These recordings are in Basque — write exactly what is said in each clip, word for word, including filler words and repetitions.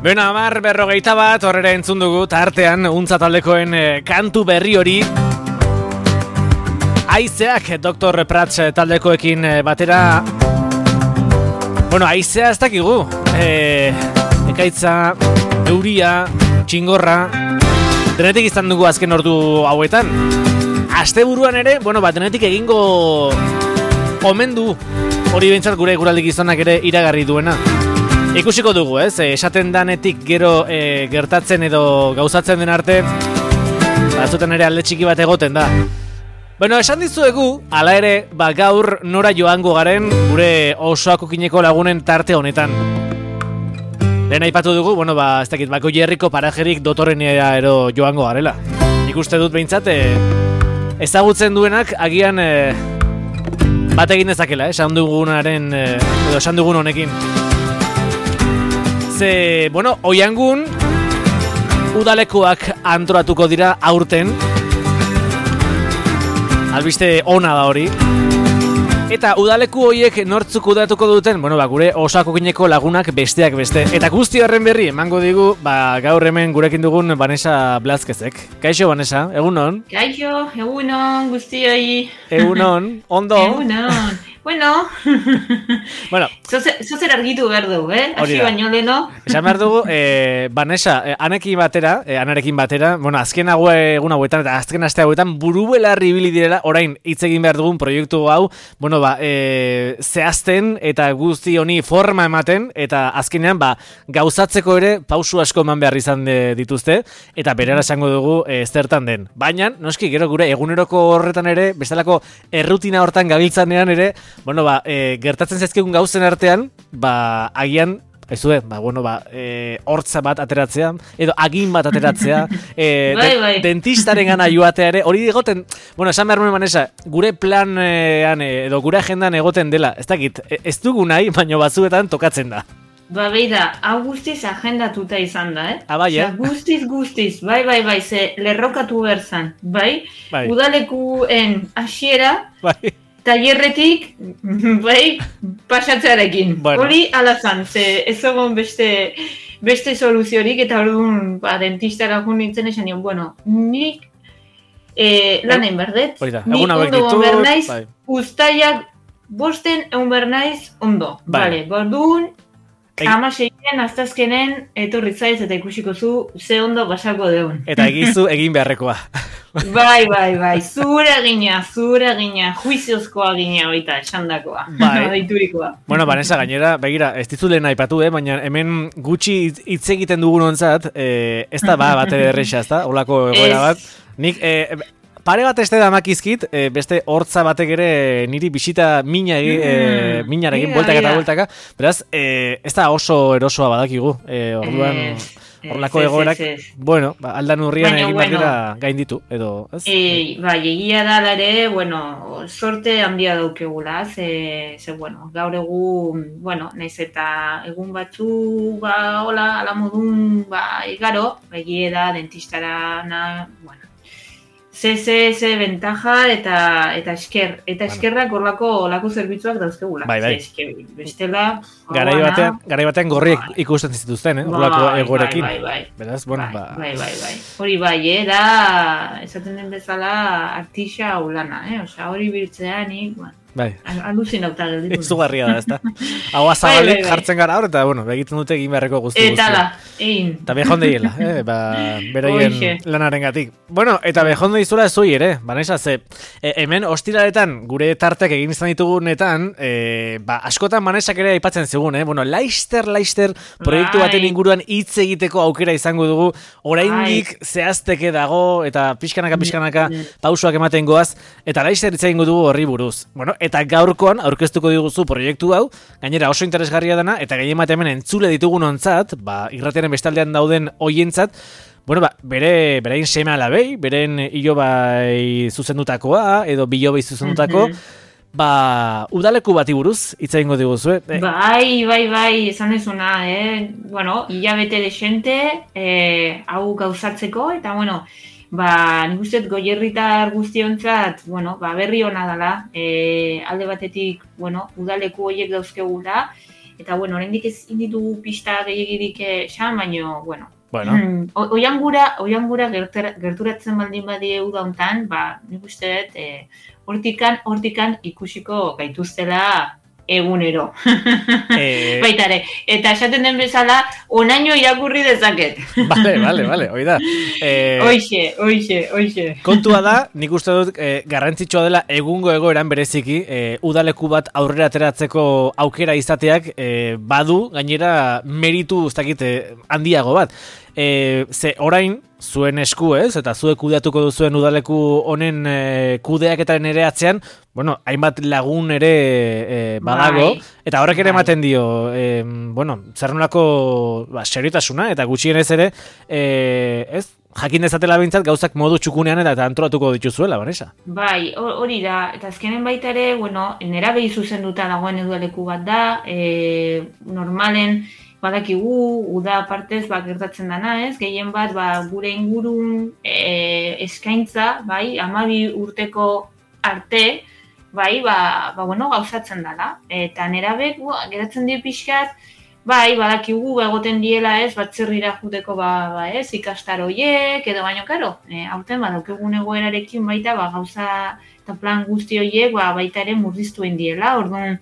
Beno, amar berrogeita bat, horrela entzun dugu, eta artean, untza taldekoen eh, kantu berri hori. Aizeak, doktor Prats taldekoekin eh, batera. Bueno, aizea ez dakigu. Eh, ekaitza, euria, txingorra. Denetik izan dugu azken ordu hauetan. Asteburuan ere, bueno, bat denetik egingo omen du. Hori behintzat gure guraldik izanak ere iragarri duena. Ikusiko dugu, ez? Esaten danetik gero e, gertatzen edo gauzatzen den arte batzutan ere alde txiki bat egoten da. Bueno, esan dizuegu, hala ere, ba gaur nora joango garen gure osoako kineko lagunen tarte honetan. Lehen aipatu dugu, bueno, ba, ez dakit, bako jerriko parajerik dotorenera ero joango garela. Nik uste dut behintzat, e, ezagutzen duenak agian e, bat egin dezakela, eh? Esan dugunaren, e, edo esan dugun honekin. Ze, bueno, oiangun udalekuak antolatuko dira aurten. Albiste ona da hori. Eta udaleku horiek nortzuk udatuko duten, bueno, ba, gure osako gineko lagunak besteak beste. Eta guzti horren berri, emango digu, ba, gaur hemen gurekin dugun Vanessa Blázquezek. Kaixo, Vanessa, egunon? Kaixo, egunon, guztioi. Egunon, ondo? Egunon. Bueno, bueno. Zozer argitu behar dugu, eh? Asi baino leno. Esan behar dugu, eh, Vanessa, eh, anekin batera, eh, anarekin batera, bueno, azken hau egun hauetan, eta azken aste hauetan, burubelarri ibili direla, orain hitz egin behar dugun proiektu hau, bueno, ba, eh, zehazten eta guzti honi forma ematen, eta azkenean, ba, gauzatzeko ere pausu asko eman behar izan de, dituzte, eta berera esango dugu eh, zertan den. Baina, noski, gero gure eguneroko horretan ere, bestelako errutina hortan gabiltzanean ere, bueno, ba, e, gertatzen zaizkigun gauzen artean, ba, agian, ez du, ba, bueno, ba, e, hortza bat ateratzea, edo agin bat ateratzea, e, bai, bai. de, dentistaren gana joatea ere, hori egoten, bueno, esan behar nuen Vanessa, gure planean, edo gure agendan egoten dela, ez dakit, ez dugu nahi, baino batzuetan tokatzen da. Ba, beida, hau guztiz agendatuta izan da, eh? Ah, bai, eh? Guztiz, guztiz, bai, bai, bai, ze lerrokatu berzan, bai? Bai. Udalekuen hasiera, Bai. Tailerretik, bai, pasatzearekin. Bueno. Hori alazan, ze ez egon beste, beste soluziorik, eta orduan, ba, dentistara jun nintzen esan nion, bueno, nik eh, lanen berdet, nik ondo bernaiz, bai. Uztaiak bosten egun bernaiz ondo. Bai. Vale, borduan, amaseien, aztazkenen, etorri zaiz eta ikusiko zu, ze ondo basako deun. Eta egizu egin beharrekoa. Bai, bai, bai, zure gina, zure gina, juiziozkoa gina baita, esandakoa, bai. Deiturikoa. Bueno, Vanessa, gainera, begira, ez dizulen aipatu, eh, baina hemen gutxi hitz egiten dugun ontzat, eh, ez da ba, bat ere erresa, ez da, holako egoera bat. Nik, eh, pare bat este damakizkit, eh, beste hortza batek ere niri bisita mina egi, eh, minarekin, bueltaka eta bueltaka, beraz, eh, ez da oso erosoa badakigu, eh, orduan... Horlako egoerak, bueno, ba, aldan urrian egin bueno, batera gain ditu, edo, ez? E, ba, egia da ere, bueno, sorte handia daukegula, ze, ze, bueno, gaur egun, bueno, naiz eta egun batzu, ba, hola, ala modun, ba, igaro, egia da, dentistara, na, bueno, ze, ze, ze, ventaja eta eta esker, eta eskerrak horlako olako zerbitzuak dauzkegula. Bai, bai. Eske, bestela... Garai batean, garai batean gorriek bai. Ikusten zituzten, eh? Horlako bai, egorekin. Bai, bai, bai. Beraz, bueno, bai, ba... Bai, bai, bai. Hori bai, eh? Da, esaten den bezala, artixa ulana, eh? Osea, hori biltzea nik, bueno... Bai. Aluzinauta gelditu. Izugarria da, ezta? Hau azabalik jartzen gara hor, eta, bueno, begiten dute egin beharreko guzti guzti. Eta da, egin. Eta behonde hiela, eh? Ba, beraien lanaren gatik. Bueno, eta behonde izula ez ere, Vanessa, ze, e, hemen hostilaletan gure tartek egin izan ditugunetan, e, ba, askotan Vanessa ere aipatzen zigun, eh? Bueno, laister, laister, proiektu bai. baten inguruan hitz egiteko aukera izango dugu, oraindik zehazteke dago, eta pixkanaka, pixkanaka, pausoak ematen goaz, eta laister hitz egingo dugu horri buruz. Bueno, eta gaurkoan aurkeztuko diguzu proiektu hau, gainera oso interesgarria dena, eta gehien bat hemen entzule ditugun ontzat, ba, irratiaren bestaldean dauden hoientzat, bueno, ba, bere, berain seme alabei, beren ilobai zuzendutakoa, edo bilobai zuzendutako, ba, udaleku bati buruz, hitz egingo diguzu, eh? Bai, bai, bai, esan dezuna, eh? Bueno, hilabete desente, eh, hau gauzatzeko, eta, bueno, ba, nik usteet goierritar guztiontzat, bueno, ba, berri hona dela, e, alde batetik, bueno, udaleku horiek dauzkegula, eta bueno, oraindik ez inditu pista gehiagirik esan, baina, bueno, Bueno. Oian gura, oian gura gerturatzen baldin badie uda hontan, ba, nik uste dut, e, hortikan, hortikan ikusiko gaituztela egunero. E... Baitare, eta esaten den bezala, onaino irakurri dezaket. Bale, bale, bale, hoi da. E... Oixe, oixe, oixe. Kontua da, nik uste dut, e, garrantzitsua dela egungo egoeran bereziki, e, udaleku bat aurrera ateratzeko aukera izateak, e, badu, gainera meritu, ez dakit, e, handiago bat. E, ze orain zuen esku ez, eta zuek kudeatuko duzuen udaleku honen e, kudeaketaren ere atzean, bueno, hainbat lagun ere e, badago, bai, eta horrek ere bai. Ematen dio, e, bueno, zer nolako ba, seriotasuna, eta gutxienez ere, e, ez, jakin dezatela bintzat gauzak modu txukunean eta antolatuko dituzuela, Vanessa. Bai, hori da, eta azkenen baita ere, bueno, nerabei zuzenduta dagoen udaleku bat da, e, normalen, badakigu, uda partez ba, gertatzen dana, ez? Gehien bat ba, gure ingurun e, eskaintza, bai, hamabi urteko arte, bai, ba, ba, bueno, gauzatzen dela. Eta nerabek, geratzen die pixkat, bai, badakigu, ba, egoten diela, ez, batzerrira juteko, ba, ba, ez, ikastar horiek, edo baino, karo, e, aurten, ba, daukegun egoerarekin baita, ba, gauza eta plan guzti horiek, ba, baita ere murriztuen diela, orduan,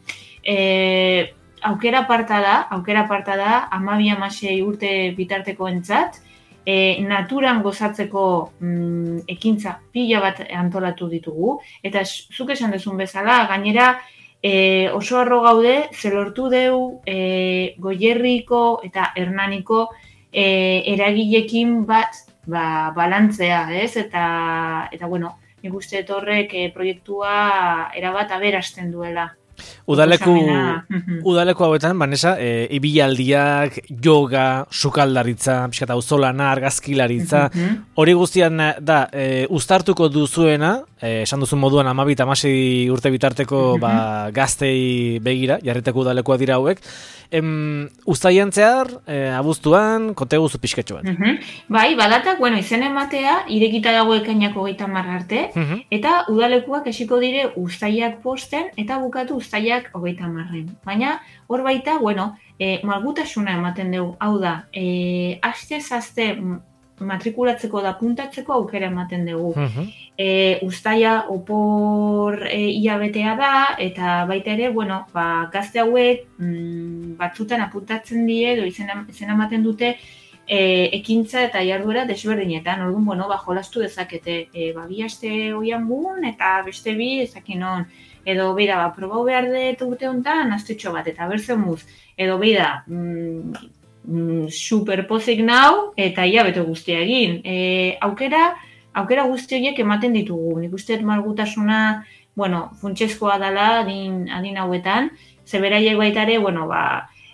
e, aukera parta da, aukera parta da, hamabi hamasei urte bitarteko entzat, e, naturan gozatzeko mm, ekintza pila bat antolatu ditugu, eta zuk esan dezun bezala, gainera e, oso arro gaude, zelortu deu e, Goierriko eta Hernaniko e, eragilekin bat ba, balantzea, ez? Eta, eta bueno, nik uste horrek e, proiektua erabat aberasten duela. Udaleku, udaleku hauetan, Vanessa, e, ibilaldiak, yoga, sukaldaritza, pixkata auzolana, argazkilaritza, hori guztian da, e, uztartuko duzuena, e, esan duzun moduan hamabi eta hamasei urte bitarteko ba, gaztei begira, jarriteko udalekoa dira hauek, em, uztaian zehar, e, abuztuan, kote guzu pixketxo bat. Bai, badatak, bueno, izen ematea, irekita dago ekainako geita marra arte, eta udalekuak esiko dire uztaiak posten, eta bukatu uztaiak hogeita marren. Baina, hor baita, bueno, e, malgutasuna ematen dugu, hau da, e, aste-zazte matrikulatzeko da puntatzeko aukera ematen dugu. Uh-huh. E, uztaia opor e, iabetea da, eta baita ere, bueno, ba, gazte hauek mm, batzutan apuntatzen die, edo izena, izena ematen dute, E, ekintza eta jarduera desberdinetan, orduan, bueno, ba, jolastu dezakete, e, ba, bi aste hoian gun, eta beste bi, ezakin hon, edo bera, ba, probau behar dut urte honetan, astetxo bat, eta berzen muz, edo bera, mm, mm, superpozik nau, eta ia beto guztia egin. E, aukera, aukera guzti horiek ematen ditugu, nik usteet malgutasuna, bueno, funtsezkoa dela adin, adin hauetan, zeberaiek baitare, bueno, ba,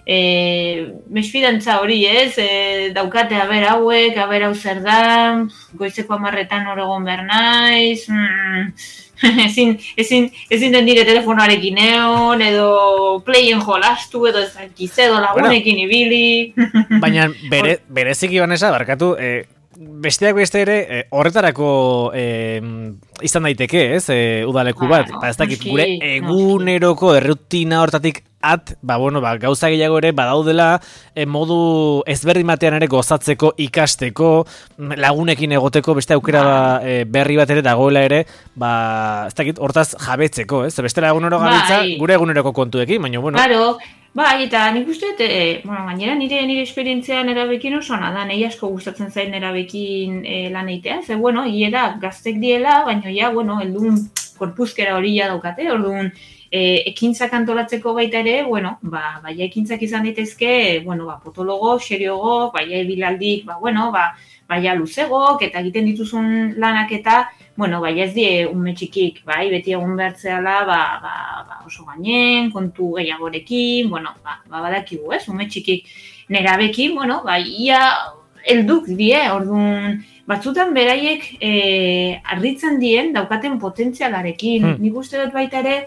E, mesfidantza hori ez, e, daukate aber hauek, aber hau zer da, goizeko amarretan oregon behar naiz, mm, ezin, ezin, ezin den dire telefonoarekin egon, edo playen jolastu, edo ezakiz, edo lagunekin bueno, ibili. Baina bere, bereziki Vanessa, barkatu, e, besteak beste ere, e, horretarako e, izan daiteke, ez, e, udaleku bat, ba, ez dakit, gure eguneroko errutina hortatik at, ba, bueno, ba, gauza gehiago ere badaudela e, modu ezberdin batean ere gozatzeko, ikasteko, lagunekin egoteko, beste aukera ba, e, berri bat ere dagoela ere, ba, ez dakit, hortaz jabetzeko, ez? Bestela egunero gabiltza, bai, gure eguneroko kontuekin, baina, bueno. Claro, bai, eta nik uste, e, bueno, gainera nire nire esperientzia nerabekin oso da, nahi asko gustatzen zain nerabekin e, lan eitea, ze, bueno, hie da, gaztek diela, baina, ja, bueno, eldun korpuzkera hori ja daukate, orduan, E, ekintzak antolatzeko baita ere, bueno, ba, baia ekintzak izan daitezke, bueno, ba, potologo, seriogo, baia ebilaldik, ba, bueno, ba, baia luzegok, eta egiten dituzun lanak eta, bueno, baia ez die ume txikik, bai, beti egun behartzeala, ba, ba, ba, oso gainen, kontu gehiagorekin, bueno, ba, ba, badakigu, ez, ume txikik nerabekin, bueno, ba, ia helduk die, orduan, batzutan beraiek e, arritzen dien daukaten potentzialarekin, hmm. nik uste dut baita ere,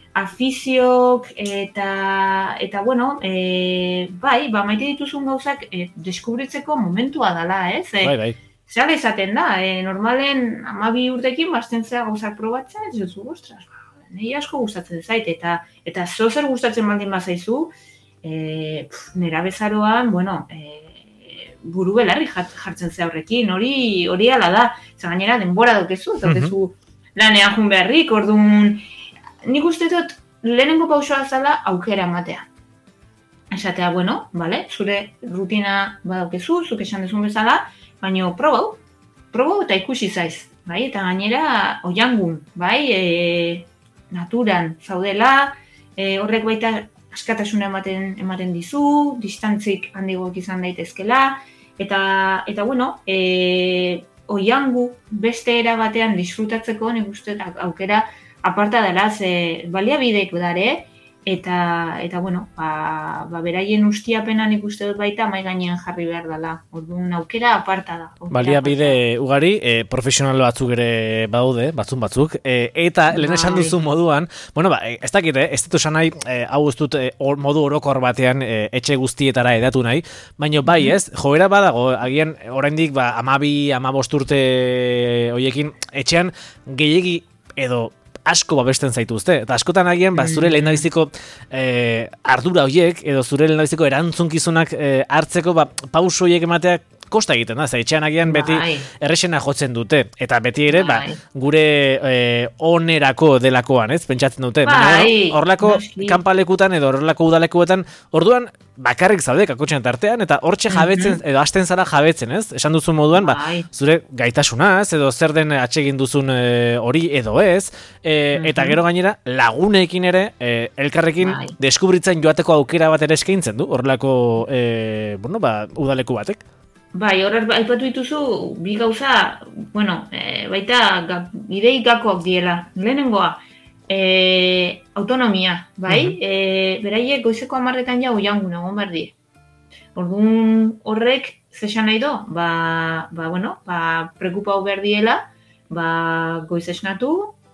afiziok eta, eta bueno, e, bai, ba, maite dituzun gauzak e, deskubritzeko momentua dela, ez? E, bai, bai. Zer izaten da, e, normalen hamabi urtekin bazten zera gauzak probatzen, ez dut, ostras, nahi asko gustatzen zait, eta eta zo zer gustatzen baldin bazaizu, e, pf, nera bezaroan, bueno, e, buru belarri jartzen ze horrekin, hori hori ala da, eta gainera denbora daukezu, eta daukezu lanean jun beharrik, orduan, nik uste dut lehenengo pausoa zala aukera ematea. Esatea, bueno, vale, zure rutina badaukezu, zuk esan dezun bezala, baina probau, probau eta ikusi zaiz, bai, eta gainera oiangun, bai, e, naturan zaudela, e, horrek baita askatasuna ematen ematen dizu, distantzik handigoak izan daitezkela, eta, eta bueno, e, oiangu beste era batean disfrutatzeko nik uste aukera aparta dela, ze baliabideek dare, eta, eta bueno, ba, ba beraien ustiapena nik uste dut baita mai gainean jarri behar dela. Orduan aukera aparta da. Baliabide ugari, e, profesional batzuk ere baude, batzun batzuk, e, eta lehen esan duzu moduan, bueno, ba, ez dakit, eh, ez dut esan nahi, e, hau ez dut e, or, modu orokor batean e, etxe guztietara edatu nahi, baina bai ez, joera badago, agian oraindik ba, amabi, amabost urte hoiekin, etxean gehiegi edo asko babesten zaituzte, eta askotan agian ba, zure lehendabiziko eh, ardura horiek, edo zure lehendabiziko erantzunkizunak eh, hartzeko ba, pauso horiek emateak kosta egiten da, zaitxean agian beti errexena jotzen dute, eta beti ere ba, gure eh, onerako delakoan, ez, pentsatzen dute. Horrelako kanpalekutan edo horrelako udalekuetan, orduan bakarrik zaude kakotxean tartean, eta hortxe jabetzen, mm-hmm. edo hasten zara jabetzen, ez? Esan duzun moduan, ba, zure gaitasunaz, edo zer den atsegin duzun hori e, edo ez, e, mm-hmm. eta gero gainera laguneekin ere, e, elkarrekin Bai. deskubritzen joateko aukera bat ere eskaintzen du, horrelako, e, bueno, ba, udaleku batek. Bai, horrez aipatu dituzu, bi gauza, bueno, e, baita ga, idei gakoak diela. Lehenengoa, e, autonomia, bai? Uh-huh. E, beraiek goizeko hamarretan jau jangun egon behar die. Orduan horrek, zesan nahi do, ba, ba, bueno, ba, prekupau behar diela, ba, goiz esnatu,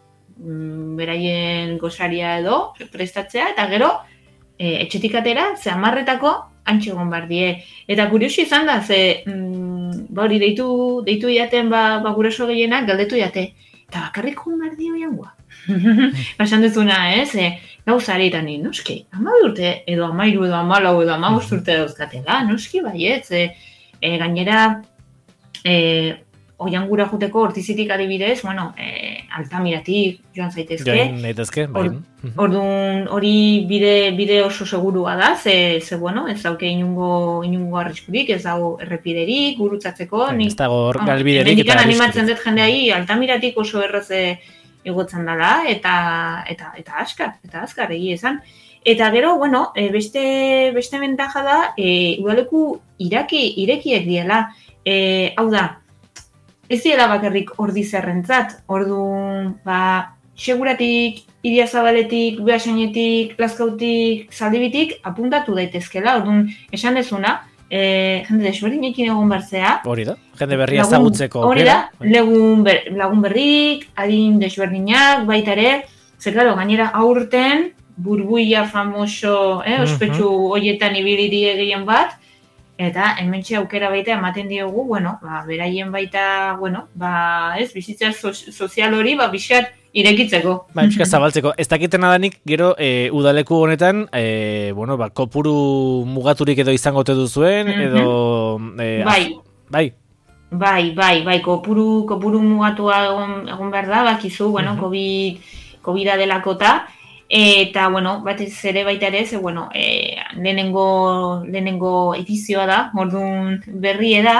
beraien gozaria edo, prestatzea, eta gero, e, etxetik atera, ze hamarretako, antxe egon behar die. Eta kuriosi izan da, ze, mm, ba hori deitu, deitu iaten ba, ba guraso gehienak, galdetu iate. Eta bakarrik egon behar dio jangoa. Basan duzuna, ez? E, gauzare eta ni, noski, ama urte, edo amairu, edo amalau, edo amabost urte dauzkatela, noski baietz. E, e, gainera, e, oiangura juteko ortizitik adibidez, bueno, e, altamiratik joan zaitezke. Joan zaitezke, bai. Orduan hori bide, bide oso segurua da, ze, ze bueno, ez dauke inungo, inungo arriskurik, ez dago errepiderik, gurutzatzeko. Ez dago hor galbiderik eta arriskurik. Animatzen dut jendeai, altamiratik oso erraze egotzen dela, eta, eta, eta askar, eta askar egi esan. Eta gero, bueno, beste, beste bentaja da, e, udaleku iraki, irekiek diela, e, hau da, ez diela bakarrik ordi zerrentzat, orduan, ba, seguratik, Iria Zabaletik, Beasainetik, Lazkautik, Zaldibitik, apuntatu daitezkela, orduan, esan dezuna, e, jende desberdinekin egon barzea. Hori da, jende berria ezagutzeko. Hori da, lagun, ber, lagun berrik, adin desberdinak, baita ere, ze, claro, gainera aurten, burbuia famoso, eh, ospetsu uh-huh. hoietan ibilirie gehien bat, eta hementxe aukera baita ematen diogu, bueno, ba, beraien baita, bueno, ba, ez, bizitza so, sozial hori, ba, bizat irekitzeko. Ba, bizkat zabaltzeko. Ez dakiten adanik, gero, e, udaleku honetan, e, bueno, ba, kopuru mugaturik edo izango te duzuen, edo... E, bai. Bai. Bai, bai, bai, kopuru, kopuru mugatua egon, egon behar da, bakizu, bueno, uh-huh. COVID, COVID-a delakota, eta, bueno, batez ere baita ere, ze, bueno, e, lehenengo, lehenengo edizioa da, orduan berrie da,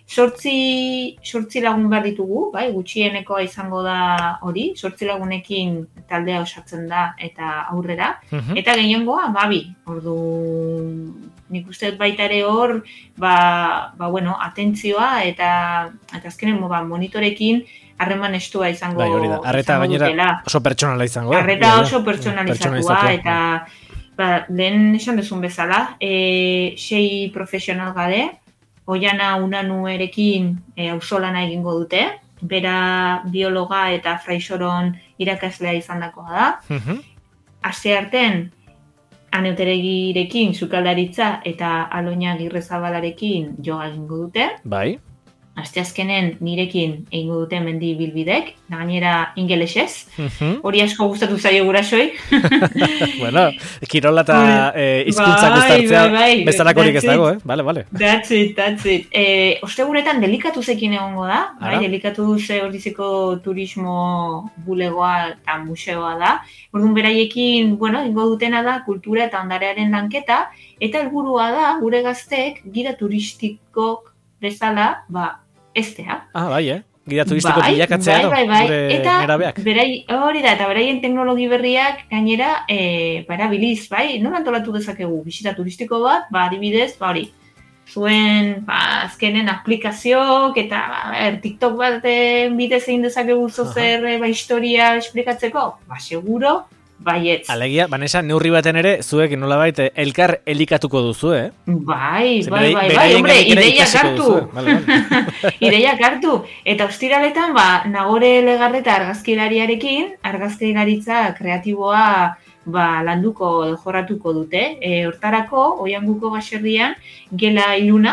sortzi, sortzi lagun behar ditugu, bai, gutxienekoa izango da hori, sortzi lagunekin taldea osatzen da eta aurrera, uh-huh. eta gehiengoa, babi, orduan, nik uste baita ere hor, ba, ba bueno, atentzioa eta, eta azkenen ba, monitorekin, harreman estua izango bai, hori da. Arreta gainera oso pertsonala izango. Arreta oso pertsonalizatua eta ba, lehen esan duzun bezala, e, sei profesional gade, Oiana Unanuerekin e, auzolana egingo dute, bera biologa eta Fraisoron irakaslea izandakoa da. Uh-huh. Astearten Aneuteregirekin sukaldaritza eta Aloina Girrezabalarekin joga egingo dute. Bai. asteazkenen nirekin egingo dute mendi bilbidek, gainera ingelesez, hori asko gustatu zaio gurasoi. Bueno, kirola eta eh, izkuntzak uztartzea bestalakorik ez dago, eh? Bale, bale. That's it, that's it. Eh, ostegunetan delikatuzekin egongo da, bai, delikatuze ordiziko turismo bulegoa eta museoa da. Orduan beraiekin, bueno, ingo dutena da kultura eta ondarearen lanketa, eta helburua da gure gazteek gida turistikok bezala, ba, estea. Ah, bai, eh? Gida turistiko bai, bilakatzea edo, bai, bai, gure eta nerabeak. Berai, hori da, eta beraien teknologi berriak gainera e, barabiliz, bai, nola antolatu dezakegu, bisita turistiko bat, ba, adibidez, ba, hori, zuen, ba, azkenen aplikazioak, eta, ba, er, TikTok baten bidez egin dezakegu zozer, ba, historia esplikatzeko, ba, seguro, baietz. Alegia, Vanessa, neurri baten ere, zuek nolabait elkar elikatuko duzu, eh? Bai, bai, bai, bai, hombre, ideiak hartu. Vale, vale. Ideiak hartu. Eta ostiraletan, ba, Nagore Legarreta argazkilariarekin, argazkilaritza kreatiboa ba, landuko, jorratuko dute. E, hortarako, Oianguko baserrian, gela iluna,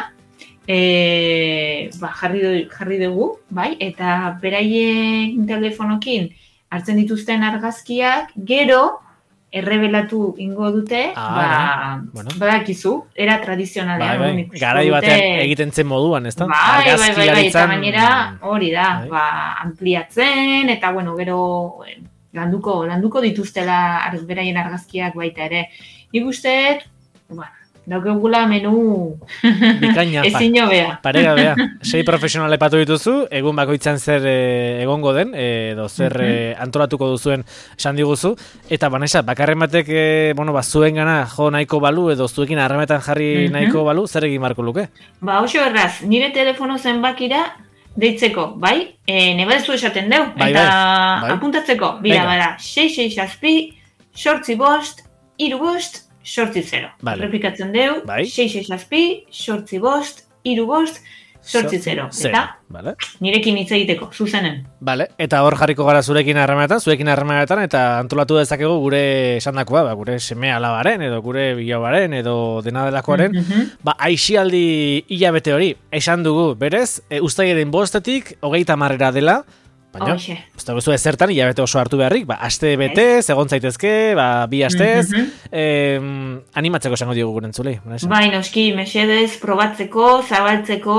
e, ba, jarri, jarri dugu, bai, eta beraien telefonokin, hartzen dituzten argazkiak, gero, errebelatu ingo dute, ah, ba, bueno. badakizu, era tradizionalean. Bai, bai. Garai batean egiten zen moduan, ez da? Bai, bai, bai, bai, eta gainera hori da, bai. Ba, ampliatzen, eta bueno, gero landuko, landuko dituztela beraien argazkiak baita ere. Nik usteet, bueno, daukegula menu bikaina, ezin jobea. Paregabea. Sei profesional epatu dituzu, egun bakoitzan zer e, egongo den, edo zer e, antolatuko duzuen esan diguzu. Eta Vanessa, bakarren batek e, bueno, ba, zuen gana jo nahiko balu, edo zuekin harremetan jarri nahiko balu, zer egin marko luke? Ba, oso erraz, nire telefono zenbakira deitzeko, bai? E, nebadezu esaten deu, bai, eta bai, bai. Apuntatzeko, bila, bada, sei sei zazpi, sortzi bost, iru bost, sortzi zero. Vale. Repikatzen deu, bai. sei sei zazpi, sortzi bost, iru bost, sortzi zero. Eta vale. Nirekin hitz egiteko, zuzenen. Vale. Eta hor jarriko gara zurekin harremanetan, zurekin harremanetan, eta antolatu dezakegu gure esandakoa, ba, gure seme alabaren, edo gure bilobaren, edo dena delakoaren, mm-hmm. ba, aixialdi hilabete hori, esan dugu, berez, e, uztailaren bostetik, hogeita marrera dela, baina, ez da guzu ezertan, hilabete oso hartu beharrik, ba, aste betez, egon zaitezke, ba, bi astez, mm-hmm. eh, animatzeko esango diogu gure entzulei. Bai, noski, mesedez, probatzeko, zabaltzeko,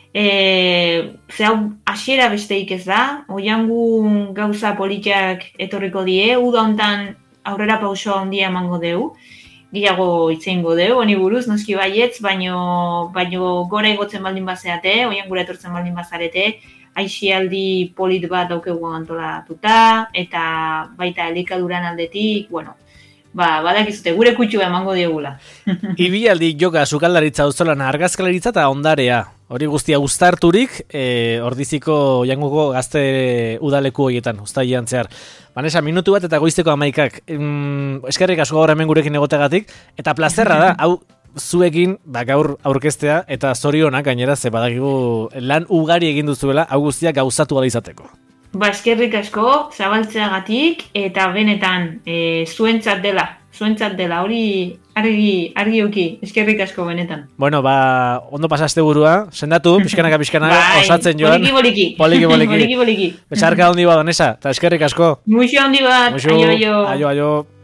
eh, zehau hasiera besteik ez da, Oiangun gauza politiak etorriko die, uda hontan aurrera pauso handia emango deu, gehiago itzeingo deu, honi buruz, noski baietz, baino, baino gora egotzen baldin bazeate, Oiangura etortzen baldin bazarete, aixialdi polit bat daukegu antolatuta, eta baita elikaduran aldetik, bueno, ba, badakizute, gure kutxua emango diegula. Ibialdi joka, sukaldaritza, auzolan, argazkalaritza eta ondarea. Hori guztia uztarturik, e, ordiziko Oianguko gazte udaleku horietan, uztailean zehar. Vanessa, minutu bat eta goizteko amaikak. Mm, eskerrik asko gaur hemen gurekin egotegatik, eta plazerra da, hau, zuekin ba, gaur aurkeztea eta zorionak gainera ze badakigu lan ugari egin duzuela hau guztiak gauzatu ala izateko. Ba, eskerrik asko zabaltzeagatik eta benetan e, zuentzat dela, zuentzat dela, hori argi argioki, eskerrik asko benetan. Bueno, ba, ondo pasaste burua, sendatu, pixkanaka pixkanaka, bai, osatzen joan. Poliki poliki. Poliki poliki. poliki poliki. Besarka handi bat, Vanessa, eta eskerrik asko. Muixo handi bat, Muixo, aio, aio. Aio, aio.